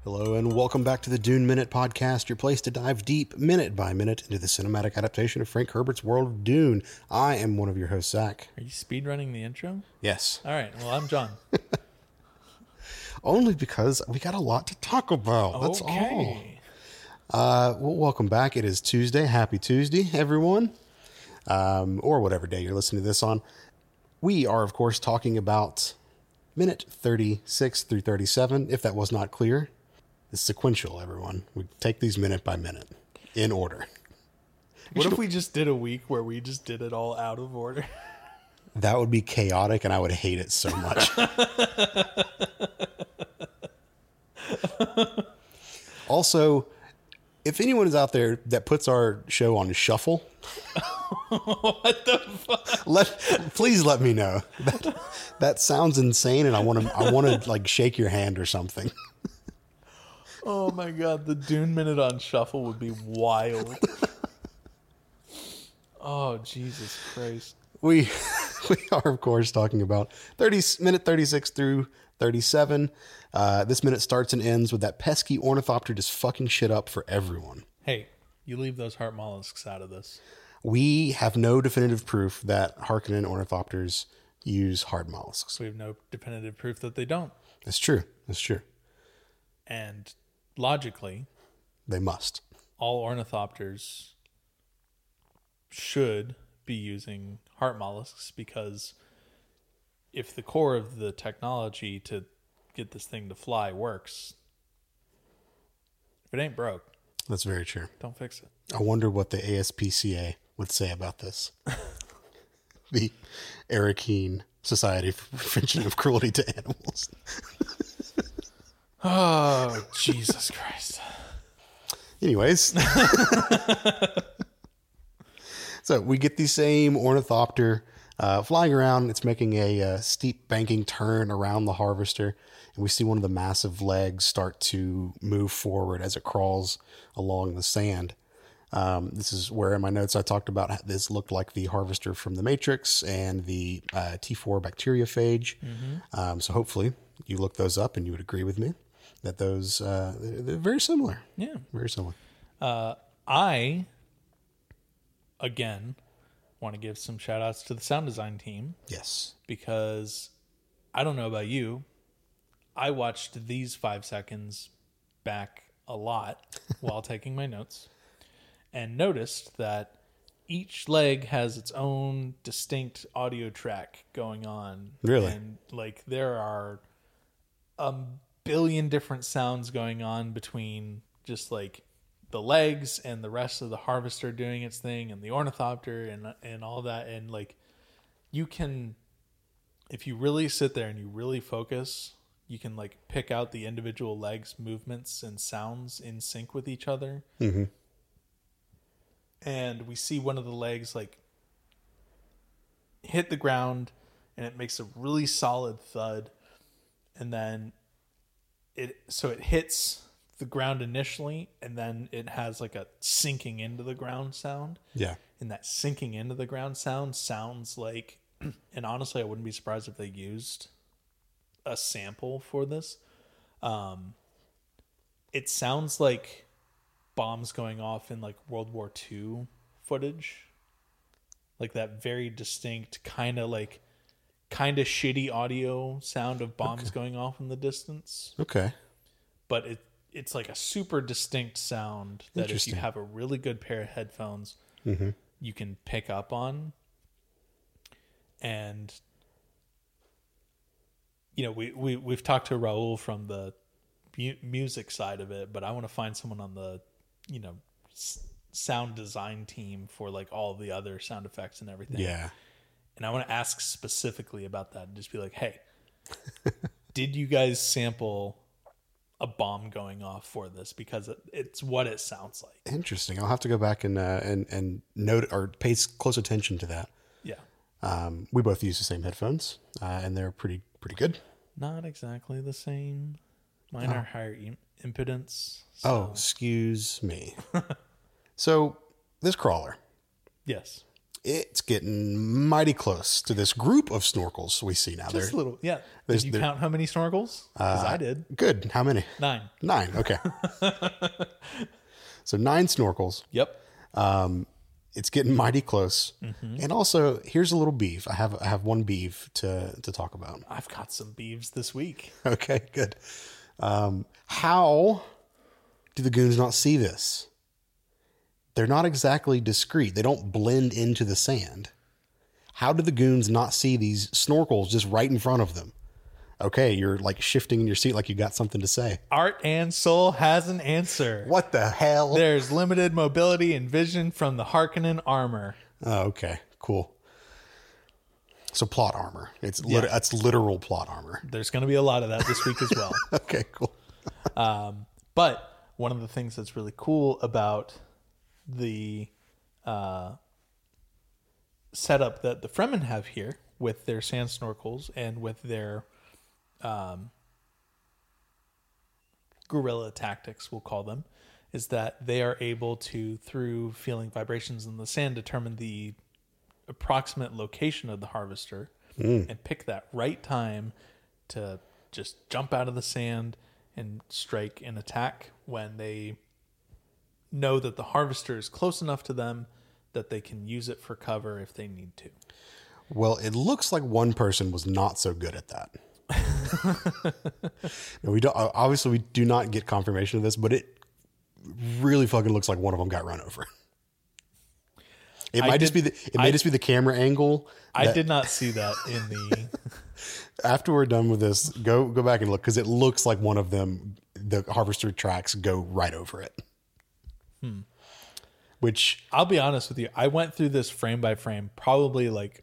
Hello and welcome back to the Dune Minute Podcast, your place to dive deep, minute by minute, into the cinematic adaptation of Frank Herbert's world of Dune. I am one of your hosts, Zach. Are you speedrunning the intro? Yes. All right. Well, I'm John. Only because we got a lot to talk about. That's Okay. all. Well, welcome back. It is Tuesday. Happy Tuesday, everyone. Or whatever day you're listening to this on. We are, of course, talking about minute 36 through 37, if that was not clear. It's sequential, everyone. We take these minute by minute, in order. What if we just did a week where we just did it all out of order? That would be chaotic, and I would hate it so much. Also, if anyone is out there that puts our show on shuffle, What the fuck? please let me know. That sounds insane, and I want to like shake your hand or something. Oh my god, the Dune Minute on Shuffle would be wild. Oh, Jesus Christ. We are, of course, talking about minute 36 through 37. This minute starts and ends with that pesky ornithopter just fucking shit up for everyone. Hey, you leave those heart mollusks out of this. We have no definitive proof that Harkonnen ornithopters use hard mollusks. So we have no definitive proof that they don't. That's true. That's true. And logically, They must. all ornithopters should be using heart mollusks, because if the core of the technology to get this thing to fly works, if it ain't broke, That's very true. don't fix it. I wonder what the ASPCA would say about this. The Arakeen Society for Prevention of Cruelty to Animals. Oh, Jesus Christ. Anyways. So we get the same ornithopter flying around. It's making a steep banking turn around the harvester. And we see one of the massive legs start to move forward as it crawls along the sand. This is where in my notes I talked about how this looked like the harvester from The Matrix and the T4 bacteriophage. Mm-hmm. So hopefully you look those up and you would agree with me that those they're very similar. Yeah. Very similar. I, again, want to give some shout outs to the sound design team, Yes. because I don't know about you, I watched these 5 seconds back a lot while taking my notes, and noticed that each leg has its own distinct audio track going on. Really? And like there are a billion different sounds going on between just like the legs and the rest of the harvester doing its thing and the ornithopter and all that. And like you can, if you really sit there and you really focus, you can like pick out the individual legs' movements and sounds in sync with each other. Mm-hmm. And we see one of the legs like hit the ground and it makes a really solid thud. And then it hits the ground initially, and then it has like a sinking into the ground sound. Yeah. And that sinking into the ground sound sounds like, and honestly, I wouldn't be surprised if they used a sample for this. It sounds like bombs going off in like World War II footage, like that very distinct kind of shitty audio sound of bombs going off in the distance. Okay. But it's like a super distinct sound that if you have a really good pair of headphones, Mm-hmm. you can pick up on. And you know, we've talked to Raul from the music side of it, but I want to find someone on the, you know, sound design team for like all the other sound effects and everything. Yeah. And I want to ask specifically about that and just be like, hey, did you guys sample a bomb going off for this? Because it's what it sounds like. Interesting. I'll have to go back and note or pay close attention to that. Yeah. We both use the same headphones, and they're pretty good. Not exactly the same. Mine are higher impedance. So. Oh, excuse me. So this crawler, Yes. It's getting mighty close to this group of snorkels we see now. Just a little. Yeah. there's- Did you count how many snorkels? Because I did. Good. How many? 9. 9. Okay. So 9 snorkels. Yep. It's getting mighty close. And also, here's a little beef. I have one beef to talk about. I've got some beeves this week. Okay, good. How do the goons not see this? They're not exactly discreet. They don't blend into the sand. How do the goons not see these snorkels just right in front of them? Okay, you're like shifting in your seat like you got something to say. Art and Soul has an answer. What the hell? There's limited mobility and vision from the Harkonnen armor. Oh, okay, cool. So plot armor. It's literal plot armor. There's going to be a lot of that this week as well. Okay, cool. But one of the things that's really cool about the setup that the Fremen have here with their sand snorkels and with their guerrilla tactics, we'll call them, is that they are able to, through feeling vibrations in the sand, determine the approximate location of the harvester and pick that right time to just jump out of the sand and strike and attack when they know that the harvester is close enough to them that they can use it for cover if they need to. Well, it looks like one person was not so good at that. No, we don't. Obviously, we do not get confirmation of this, but it really fucking looks like one of them got run over. It may just be the camera angle. I did not see that in the. After we're done with this, go back and look because it looks like one of them. The harvester tracks go right over it. Which I'll be honest with you, I went through this frame by frame probably like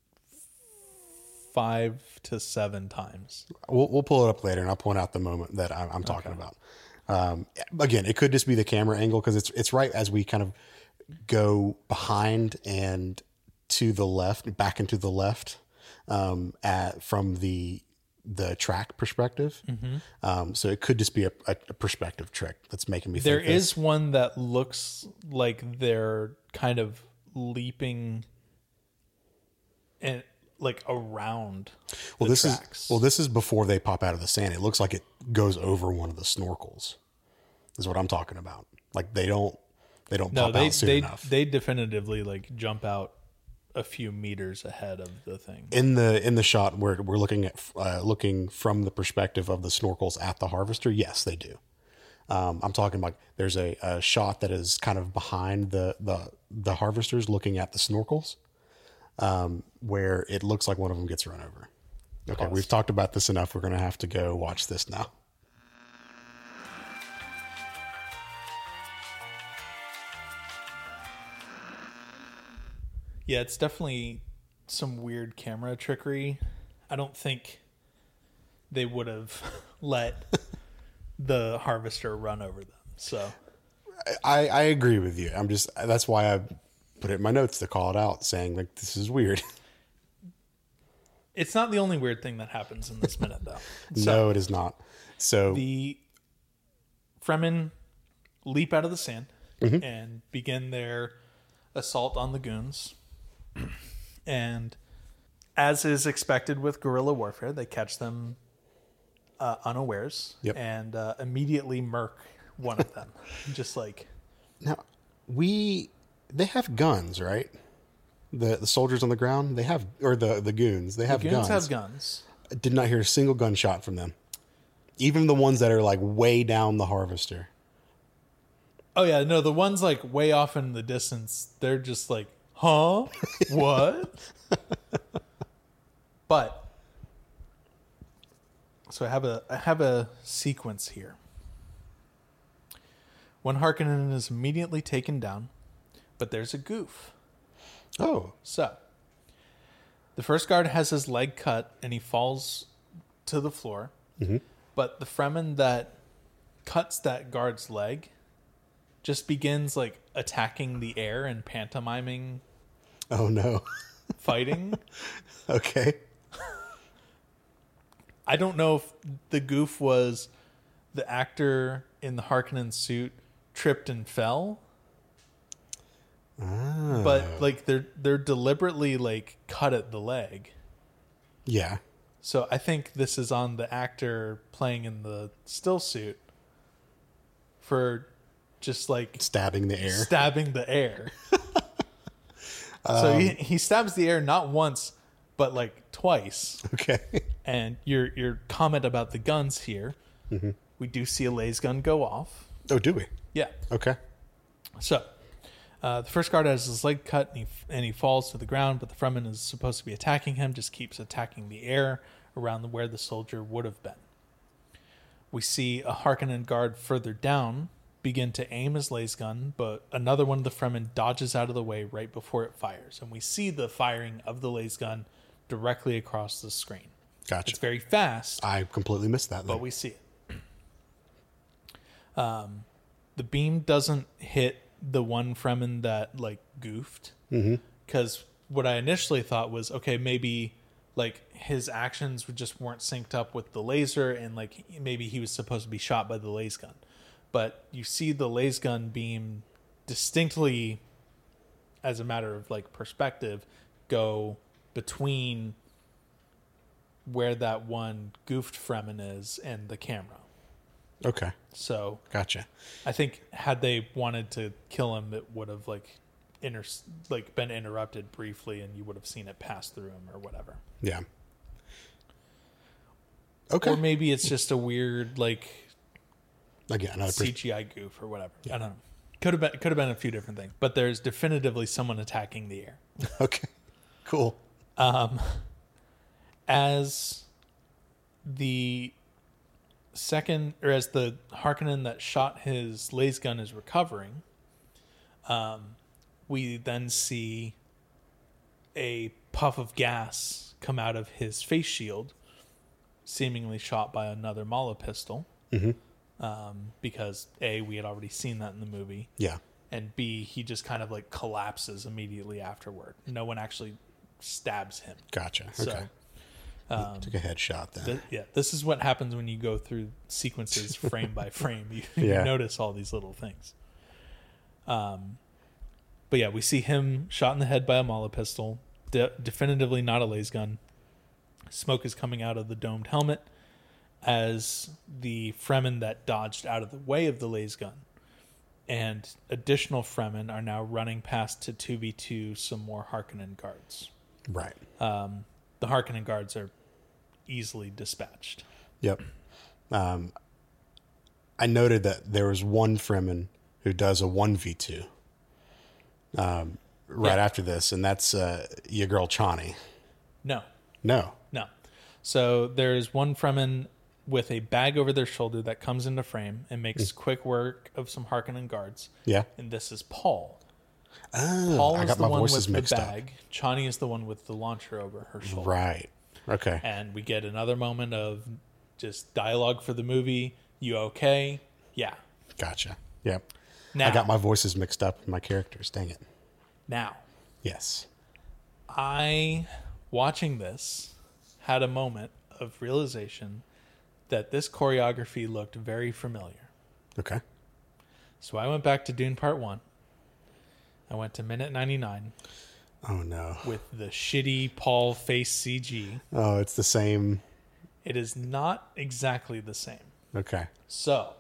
5 to 7 times. we'll pull it up later, and I'll point out the moment that I'm talking about. Again, it could just be the camera angle because it's right as we kind of go behind and to the left, back into the left, from the track perspective. So it could just be a perspective trick that's making me think There this. is one that looks like they're kind of leaping and like around the tracks. This is before they pop out of the sand. It looks like it goes over one of the snorkels. Is what I'm talking about. Like they don't pop out soon enough. They definitively like jump out a few meters ahead of the thing. In the shot where we're looking at looking from the perspective of the snorkels at the harvester, yes, they do. I'm talking about there's a shot that is kind of behind the harvesters looking at the snorkels, where it looks like one of them gets run over. Okay, we've talked about this enough. We're going to have to go watch this now. Yeah, it's definitely some weird camera trickery. I don't think they would have let the harvester run over them. So I agree with you. That's why I put it in my notes to call it out, saying like this is weird. it's not the only weird thing that happens in this minute, though. No, it is not. So the Fremen leap out of the sand and begin their assault on the goons. And as is expected with guerrilla warfare, they catch them unawares and immediately murk one of them. Just like now, they have guns, right? The soldiers on the ground, they have, or the goons, they have guns. Have guns. I did not hear a single gunshot from them. Even the ones that are like way down the harvester. Oh yeah, no, the ones like way off in the distance, they're just like, huh? What? But so I have a sequence here. One Harkonnen is immediately taken down, but there's a goof. Oh. So the first guard has his leg cut and he falls to the floor. But the Fremen that cuts that guard's leg just begins like attacking the air and pantomiming. Oh no. Fighting. Okay. I don't know if the goof was the actor in the Harkonnen suit tripped and fell. But but like they're deliberately like cut at the leg. Yeah. So I think this is on the actor playing in the still suit for just like Stabbing the air. So he stabs the air not once, but like twice. Okay. And your comment about the guns here, we do see a laser gun go off. Oh, do we? Yeah. Okay. So the first guard has his leg cut and he falls to the ground, but the Fremen is supposed to be attacking him, just keeps attacking the air around where the soldier would have been. We see a Harkonnen guard further down begin to aim his laser gun, but another one of the Fremen dodges out of the way right before it fires. And we see the firing of the laser gun directly across the screen. Gotcha. It's very fast. I completely missed that. But we see it. The beam doesn't hit the one Fremen that like goofed. Because what I initially thought was, okay, maybe like his actions just weren't synced up with the laser, and like maybe he was supposed to be shot by the laser gun. But you see the laser gun beam distinctly, as a matter of like perspective, go between where that one goofed Fremen is and the camera. Okay. So Gotcha. I think had they wanted to kill him, it would have like been interrupted briefly, and you would have seen it pass through him or whatever. Yeah. Okay. Or maybe it's just a weird like Again, another CGI goof or whatever. Yeah. I don't know. Could have been a few different things, but there's definitively someone attacking the air. Okay. Cool. As the Harkonnen that shot his laser gun is recovering, we then see a puff of gas come out of his face shield, seemingly shot by another Mala pistol. Because A, we had already seen that in the movie. Yeah. And B, he just kind of like collapses immediately afterward. No one actually stabs him. Gotcha. So, Okay. Took a headshot then. This is what happens when you go through sequences frame by frame. You notice all these little things. But yeah, we see him shot in the head by a Mala pistol. Definitively not a laser gun. Smoke is coming out of the domed helmet as the Fremen that dodged out of the way of the laser gun and additional Fremen are now running past to 2v2 some more Harkonnen guards. Right. The Harkonnen guards are easily dispatched. Yep. I noted that there was one Fremen who does a 1v2 right after this, and that's your girl Chani. No. So there's one Fremen with a bag over their shoulder that comes into frame and makes quick work of some Harkonnen guards. Yeah. And this is Paul. Oh, Paul I is got the my one voices with mixed the bag. up. Chani is the one with the launcher over her shoulder. Right. Okay. And we get another moment of just dialogue for the movie. You okay? Yeah. Gotcha. Yep. Now, I got my voices mixed up in my characters. Dang it. Now, Yes. watching this, had a moment of realization that this choreography looked very familiar. Okay. So I went back to Dune Part 1. I went to minute 99 Oh, no. with the shitty Paul face CG. Oh, it's the same. It is not exactly the same. Okay. So,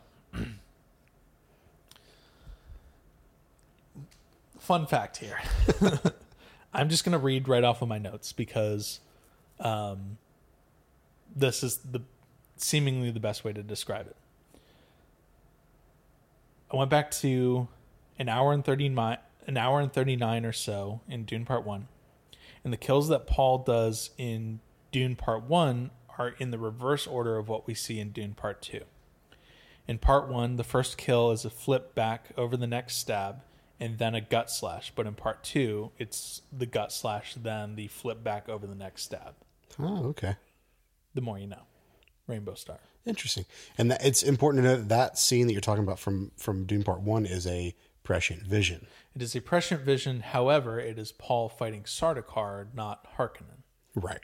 fun fact here. I'm just going to read right off of my notes because this is seemingly the best way to describe it. I went back to an hour and 39 or so in Dune Part 1. And the kills that Paul does in Dune Part 1 are in the reverse order of what we see in Dune Part 2. In Part 1, the first kill is a flip back over the next stab and then a gut slash. But in Part 2, it's the gut slash, then the flip back over the next stab. Oh, okay. The more you know. Rainbow Star. Interesting. And it's important to know that scene that you're talking about from Dune Part 1 is a prescient vision. It is a prescient vision. However, it is Paul fighting Sardaukar, not Harkonnen. Right.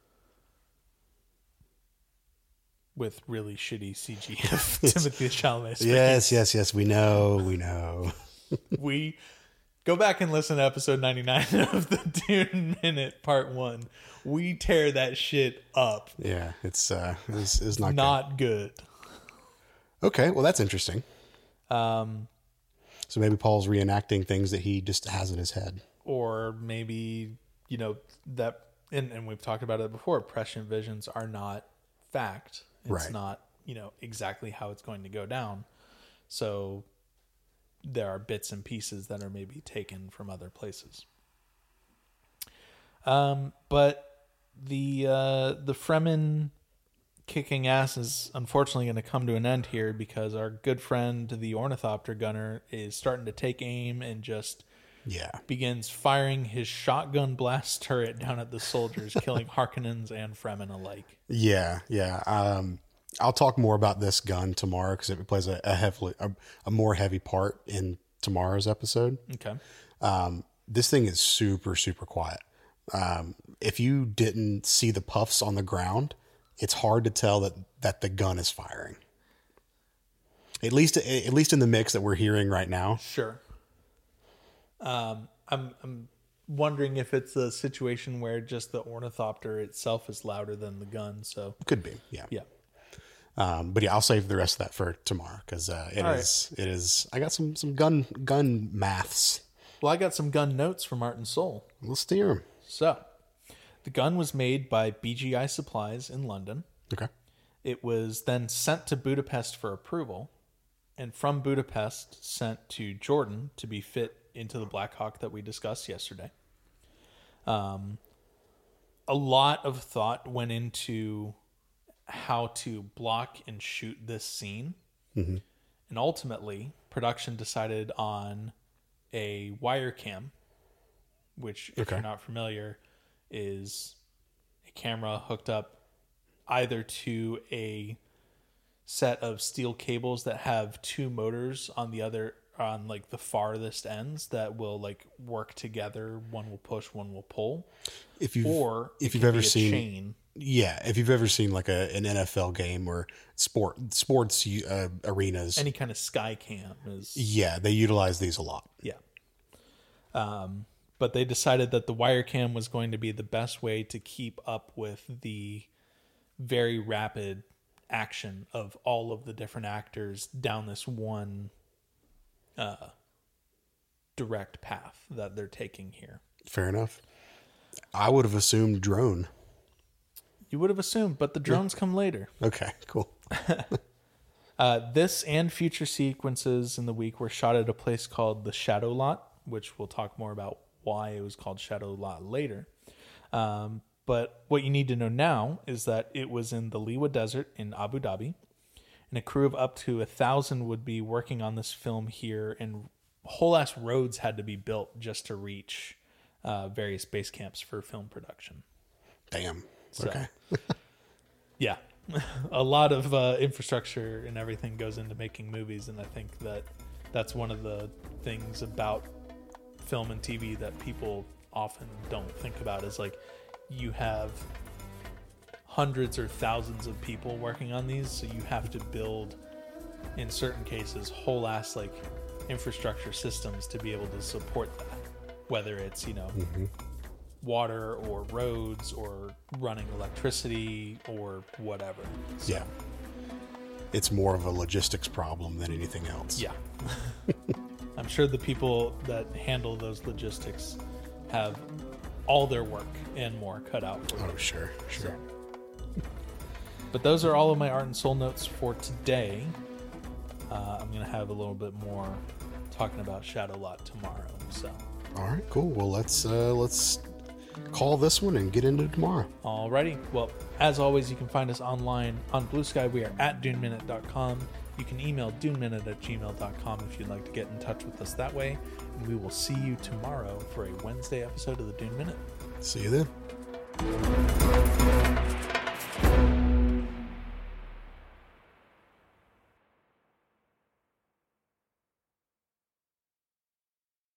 With really shitty CG of Timothée Chalamet's face. Yes. We know. We Go back and listen to episode 99 of the Dune Minute Part 1. We tear that shit up. Yeah, it's not Not good. Okay, well, that's interesting. Um, So maybe Paul's reenacting things that he just has in his head. or maybe, that, and we've talked about it before, prescient visions are not fact. It's Right. not, exactly how it's going to go down. So there are bits and pieces that are maybe taken from other places. But the Fremen kicking ass is unfortunately going to come to an end here because our good friend, the Ornithopter gunner, is starting to take aim and just begins firing his shotgun blast turret down at the soldiers, killing Harkonnens and Fremen alike. Yeah. I'll talk more about this gun tomorrow because it plays a more heavy part in tomorrow's episode. Okay. This thing is super, super quiet. If you didn't see the puffs on the ground, it's hard to tell that the gun is firing. At least in the mix that we're hearing right now. Sure. I'm wondering if it's a situation where just the Ornithopter itself is louder than the gun. So Could be, yeah. yeah. But yeah, I'll save the rest of that for tomorrow because it is. I got some gun maths. Well, I got some gun notes from Art and Soul. Let's steer them. So, the gun was made by BGI Supplies in London. Okay. It was then sent to Budapest for approval, and from Budapest sent to Jordan to be fit into the Black Hawk that we discussed yesterday. A lot of thought went into how to block and shoot this scene. Mm-hmm. And ultimately, production decided on a wire cam, which, if you're not familiar, is a camera hooked up either to a set of steel cables that have two motors on like the farthest ends that will like work together. One will push, one will pull. If you've ever seen chain. Yeah, if you've ever seen like an NFL game or sports arenas, Any kind of sky cam is... yeah, they utilize these a lot. Yeah. But they decided that the wire cam was going to be the best way to keep up with the very rapid action of all of the different actors down this one direct path that they're taking here. Fair enough. I would have assumed drone. You would have assumed, but the drones come later. Okay, cool. This and future sequences in the week were shot at a place called the Shadow Lot, which we'll talk more about why it was called Shadow Lot later. But what you need to know now is that it was in the Liwa Desert in Abu Dhabi, and a crew of up to 1,000 would be working on this film here, and whole ass roads had to be built just to reach various base camps for film production. Damn. So, okay. Yeah. A lot of infrastructure and everything goes into making movies, and I think that's one of the things about film and TV that people often don't think about is like you have hundreds or thousands of people working on these, so you have to build, in certain cases, whole ass like infrastructure systems to be able to support that, whether it's water or roads or running electricity or whatever. So, Yeah. It's more of a logistics problem than anything else. yeah. I'm sure the people that handle those logistics have all their work and more cut out for them. Oh, sure. So. But those are all of my Art and Soul notes for today. I'm going to have a little bit more talking about Shadow Lot tomorrow. So, All right, cool. Well, let's call this one and get into it tomorrow. alrighty. Well, as always, you can find us online on Blue Sky. We are at duneminute.com. You can email duneminute@gmail.com if you'd like to get in touch with us that way. And we will see you tomorrow for a Wednesday episode of the Dune Minute. See you then.